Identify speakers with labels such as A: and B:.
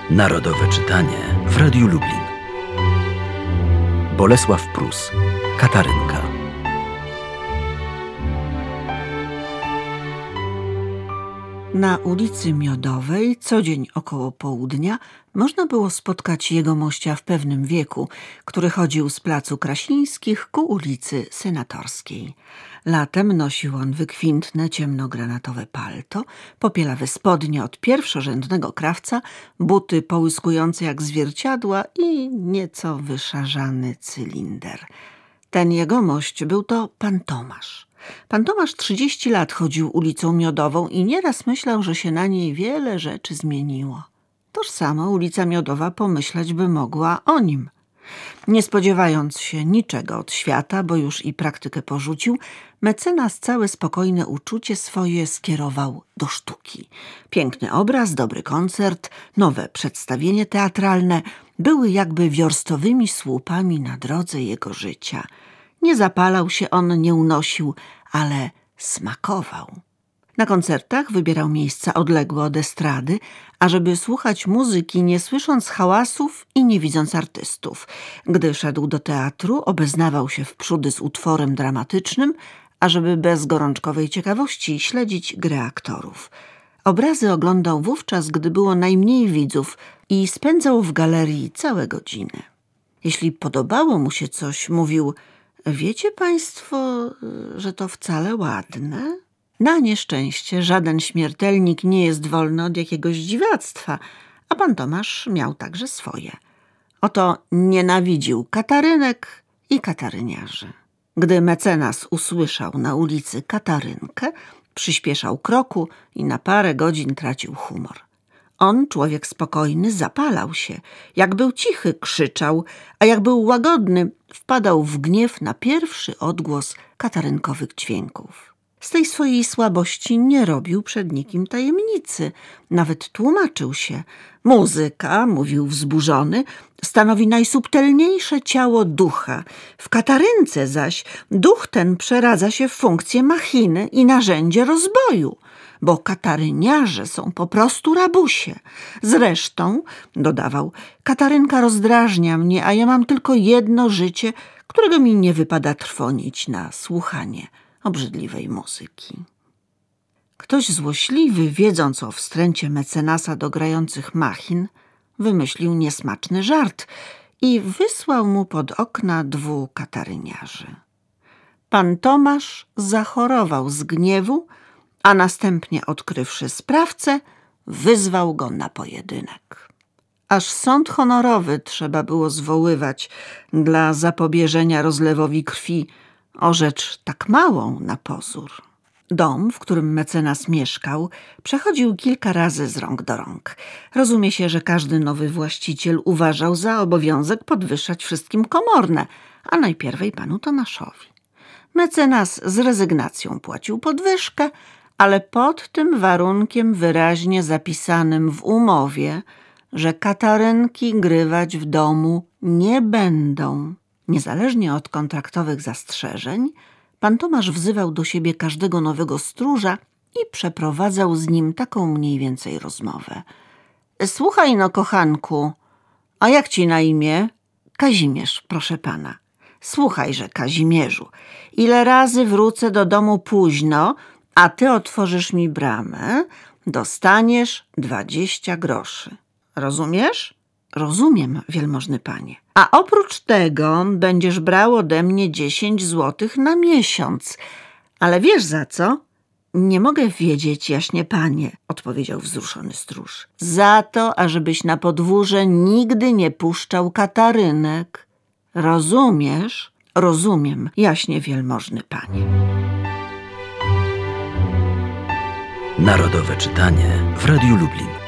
A: Narodowe czytanie w Radiu Lublin. Bolesław Prus, Katarynka.
B: Na ulicy Miodowej co dzień około południa można było spotkać jegomościa w pewnym wieku, który chodził z placu Krasińskich ku ulicy Senatorskiej. Latem nosił on wykwintne, ciemnogranatowe palto, popielawe spodnie od pierwszorzędnego krawca, buty połyskujące jak zwierciadła i nieco wyszarzany cylinder. Ten jegomość był to pan Tomasz. Pan Tomasz 30 lat chodził ulicą Miodową i nieraz myślał, że się na niej wiele rzeczy zmieniło. Tożsamo ulica Miodowa pomyśleć by mogła o nim. Nie spodziewając się niczego od świata, bo już i praktykę porzucił, mecenas całe spokojne uczucie swoje skierował do sztuki. Piękny obraz, dobry koncert, nowe przedstawienie teatralne były jakby wiorstowymi słupami na drodze jego życia. Nie zapalał się on, nie unosił, ale smakował. Na koncertach wybierał miejsca odległe od estrady, ażeby słuchać muzyki, nie słysząc hałasów i nie widząc artystów. Gdy szedł do teatru, obeznawał się wprzódy z utworem dramatycznym, ażeby bez gorączkowej ciekawości śledzić grę aktorów. Obrazy oglądał wówczas, gdy było najmniej widzów i spędzał w galerii całe godziny. Jeśli podobało mu się coś, mówił: wiecie państwo, że to wcale ładne? Na nieszczęście żaden śmiertelnik nie jest wolny od jakiegoś dziwactwa, a pan Tomasz miał także swoje. Oto nienawidził katarynek i kataryniarzy. Gdy mecenas usłyszał na ulicy Katarynkę, przyspieszał kroku i na parę godzin tracił humor. On, człowiek spokojny, zapalał się. Jak był cichy, krzyczał, a jak był łagodny, wpadał w gniew na pierwszy odgłos katarynkowych dźwięków. Z tej swojej słabości nie robił przed nikim tajemnicy. Nawet tłumaczył się. Muzyka, mówił wzburzony, stanowi najsubtelniejsze ciało ducha. W katarynce zaś duch ten przeradza się w funkcję machiny i narzędzie rozboju, bo kataryniarze są po prostu rabusie. Zresztą, dodawał, katarynka rozdrażnia mnie, a ja mam tylko jedno życie, którego mi nie wypada trwonić na słuchanie obrzydliwej muzyki. Ktoś złośliwy, wiedząc o wstręcie mecenasa do grających machin, wymyślił niesmaczny żart i wysłał mu pod okna 2 kataryniarzy. Pan Tomasz zachorował z gniewu, a następnie, odkrywszy sprawcę, wyzwał go na pojedynek. Aż sąd honorowy trzeba było zwoływać dla zapobieżenia rozlewowi krwi o rzecz tak małą na pozór. Dom, w którym mecenas mieszkał, przechodził kilka razy z rąk do rąk. Rozumie się, że każdy nowy właściciel uważał za obowiązek podwyższać wszystkim komorne, a najpierwej panu Tomaszowi. Mecenas z rezygnacją płacił podwyżkę, ale pod tym warunkiem wyraźnie zapisanym w umowie, że katarynki grywać w domu nie będą. Niezależnie od kontraktowych zastrzeżeń, pan Tomasz wzywał do siebie każdego nowego stróża i przeprowadzał z nim taką mniej więcej rozmowę. Słuchaj no, kochanku, a jak ci na imię? Kazimierz, proszę pana. Słuchajże, Kazimierzu, ile razy wrócę do domu późno, a ty otworzysz mi bramę, dostaniesz 20 groszy. Rozumiesz? Rozumiem, wielmożny panie. A oprócz tego będziesz brał ode mnie 10 złotych na miesiąc. Ale wiesz za co? Nie mogę wiedzieć, jaśnie panie, odpowiedział wzruszony stróż. Za to, ażebyś na podwórze nigdy nie puszczał katarynek. Rozumiesz? Rozumiem, jaśnie wielmożny panie.
A: Narodowe czytanie w Radiu Lublin.